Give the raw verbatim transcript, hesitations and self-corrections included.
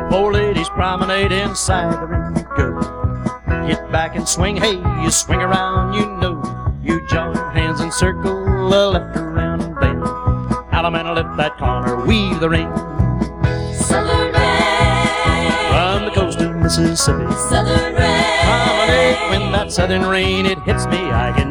Four ladies promenade inside the ring. Go. Get back and swing, hey, you swing around, you know. You join hands and circle, a left around and bend. Allemande, lift that corner, weave the ring. Southern rain, From the coast of Mississippi. Southern rain. Promenade, when that southern rain, it hits me, I can